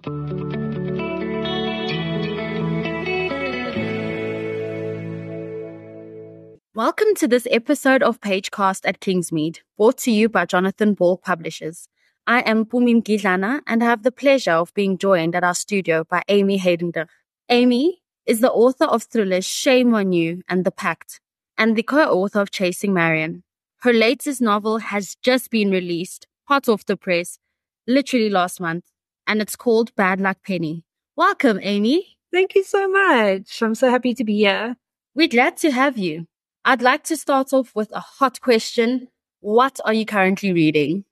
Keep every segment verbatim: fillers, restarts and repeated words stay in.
Welcome to this episode of Pagecast at Kingsmead, brought to you by Jonathan Ball Publishers. I am Pumi Mgidlana and I have the pleasure of being joined at our studio by Amy Heidender. Amy is the author of thrillers Shame on You and The Pact, and the co-author of Chasing Marion. Her latest novel has just been released, hot off the press, literally last month, and it's called Bad Luck Penny. Welcome, Amy. Thank you so much. I'm so happy to be here. We're glad to have you. I'd like to start off with a hot question. What are you currently reading?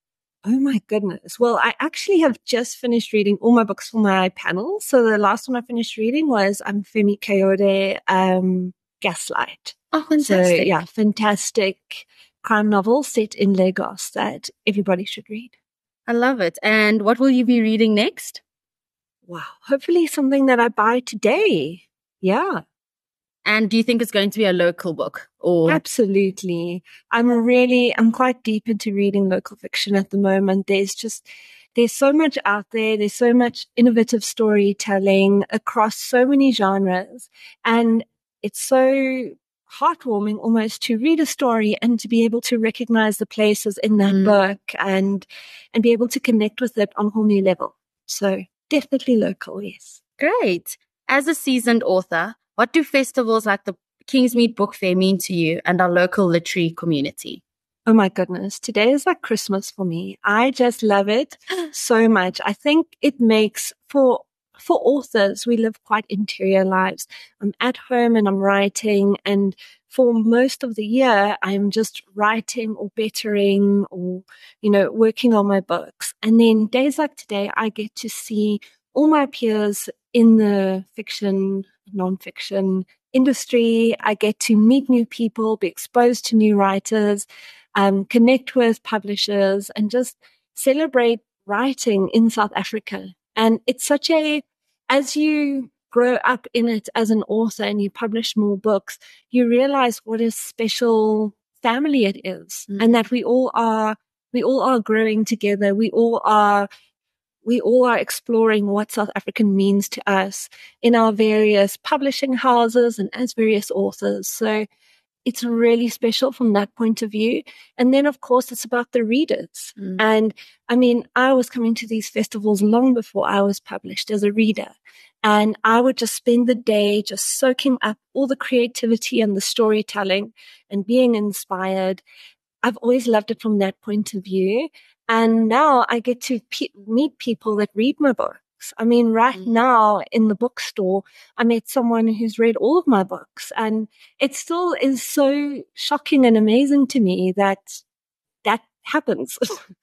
Oh my goodness. Well, I actually have just finished reading all my books for my panel. So the last one I finished reading was um, Femi Kayode, um, Gaslight. Oh, fantastic. So, yeah, fantastic crime novel set in Lagos that everybody should read. I love it. And what will you be reading next? Wow. Hopefully something that I buy today. Yeah. And do you think it's going to be a local book? Or Absolutely. I'm really, I'm quite deep into reading local fiction at the moment. There's just, there's so much out there. There's so much innovative storytelling across so many genres. And it's so heartwarming almost to read a story and to be able to recognize the places in that Mm. book and, and be able to connect with it on a whole new level. So definitely local, yes. Great. As a seasoned author, what do festivals like the Kingsmead Book Fair mean to you and our local literary community? Oh my goodness. Today is like Christmas for me. I just love it so much. I think it makes for, for authors, we live quite interior lives. I'm at home and I'm writing, and for most of the year, I'm just writing or bettering or, you know, working on my books. And then days like today, I get to see all my peers in the fiction, nonfiction industry. I get to meet new people, be exposed to new writers, um, connect with publishers, and just celebrate writing in South Africa. And it's such a, as you grow up in it as an author and you publish more books, you realize what a special family it is, Mm. and that we all are, we all are growing together. We all are We all are exploring what South African means to us in our various publishing houses and as various authors. So it's really special from that point of view. And then, of course, it's about the readers. Mm. And I mean, I was coming to these festivals long before I was published as a reader. And I would just spend the day just soaking up all the creativity and the storytelling and being inspired. I've always loved it from that point of view. And now I get to pe- meet people that read my books. I mean, right Mm. now in the bookstore, I met someone who's read all of my books. And it still is so shocking and amazing to me that that happens.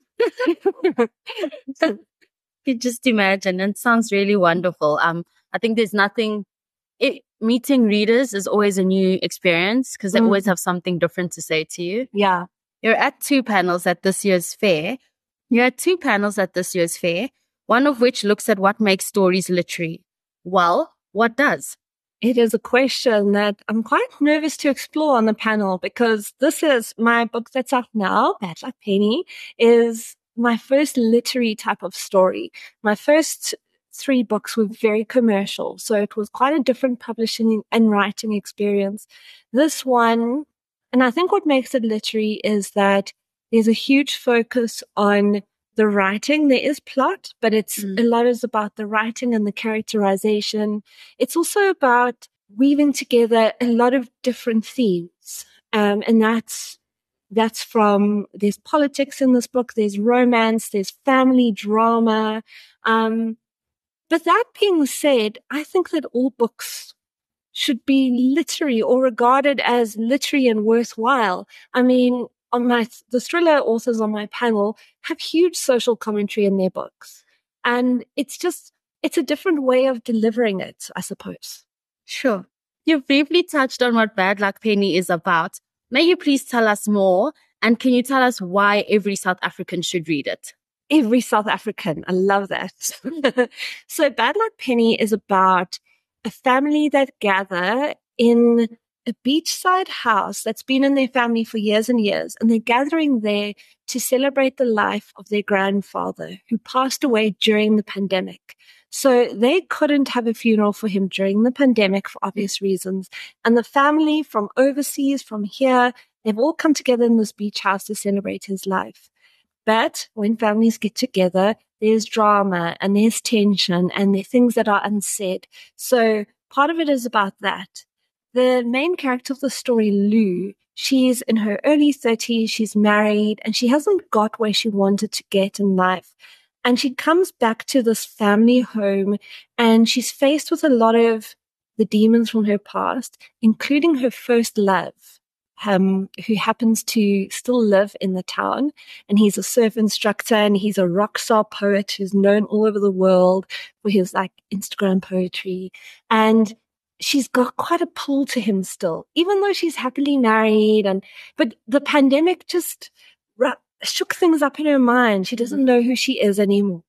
You just imagine. It sounds really wonderful. Um, I think there's nothing, it, meeting readers is always a new experience because they Mm. always have something different to say to you. Yeah. You're at two panels at this year's fair. You're at two panels at this year's fair, one of which looks at what makes stories literary. Well, what does? It is a question that I'm quite nervous to explore on the panel, because this is my book that's out now, Bad Luck Penny, is my first literary type of story. My first three books were very commercial, so it was quite a different publishing and writing experience. This one, and I think what makes it literary is that there's a huge focus on the writing. There is plot, but it's Mm. a lot is about the writing and the characterization. It's also about weaving together a lot of different themes. Um, and that's, that's from, there's politics in this book, there's romance, there's family drama. Um, but that being said, I think that all books should be literary or regarded as literary and worthwhile. I mean, on my, the thriller authors on my panel have huge social commentary in their books. And it's just, it's a different way of delivering it, I suppose. Sure. You briefly touched on what Bad Luck Penny is about. May you please tell us more? And can you tell us why every South African should read it? Every South African. I love that. So Bad Luck Penny is about a family that gather in a beachside house that's been in their family for years and years, and they're gathering there to celebrate the life of their grandfather who passed away during the pandemic. So they couldn't have a funeral for him during the pandemic for obvious reasons. And the family from overseas, from here, they've all come together in this beach house to celebrate his life. But when families get together, there's drama and there's tension and there are things that are unsaid. So part of it is about that. The main character of the story, Lou, she's in her early thirties, she's married, and she hasn't got where she wanted to get in life. And she comes back to this family home and she's faced with a lot of the demons from her past, including her first love, um, who happens to still live in the town. And he's a surf instructor and he's a rock star poet who's known all over the world for his like Instagram poetry. And she's got quite a pull to him still, even though she's happily married. And but the pandemic just ra- shook things up in her mind. She doesn't know who she is anymore.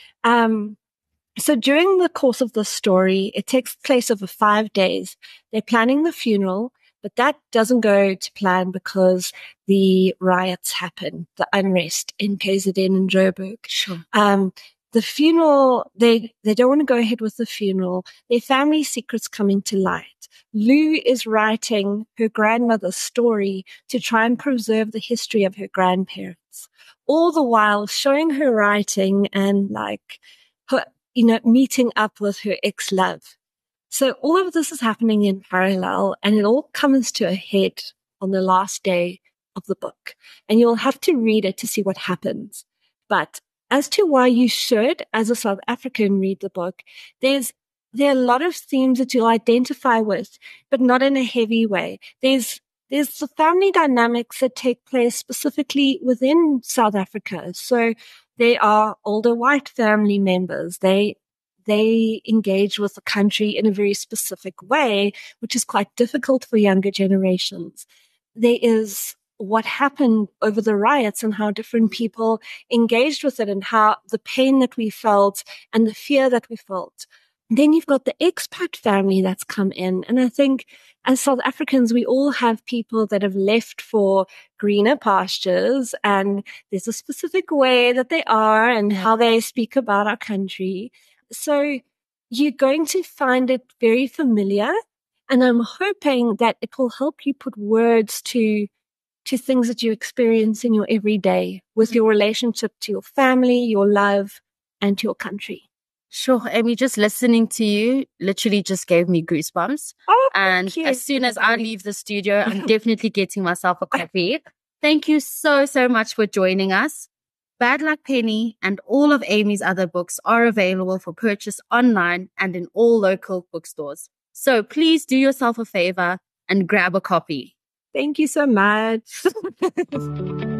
Um, so during the course of the story, it takes place over five days. They're planning the funeral, but that doesn't go to plan because the riots happen, the unrest in K Z N and Joburg. Sure. Um, the funeral, they, they don't want to go ahead with the funeral. Their family secret's coming to light. Lou is writing her grandmother's story to try and preserve the history of her grandparents, all the while showing her writing and like her, you know, meeting up with her ex-love. So all of this is happening in parallel and it all comes to a head on the last day of the book. And you'll have to read it to see what happens. But as to why you should, as a South African, read the book, there's there are a lot of themes that you'll identify with, but not in a heavy way. There's there's the family dynamics that take place specifically within South Africa. So they are older white family members. They they engage with the country in a very specific way, which is quite difficult for younger generations. There is what happened over the riots and how different people engaged with it and how the pain that we felt and the fear that we felt. Then you've got the expat family that's come in. And I think as South Africans, we all have people that have left for greener pastures, and there's a specific way that they are and how they speak about our country. So you're going to find it very familiar. And I'm hoping that it will help you put words to to things that you experience in your everyday with your relationship to your family, your love, and to your country. Sure, Amy, just listening to you literally just gave me goosebumps. Oh, and you. As soon as I leave the studio, I'm definitely getting myself a coffee. Thank you so, so much for joining us. Bad Luck Penny and all of Amy's other books are available for purchase online and in all local bookstores. So please do yourself a favor and grab a copy. Thank you so much.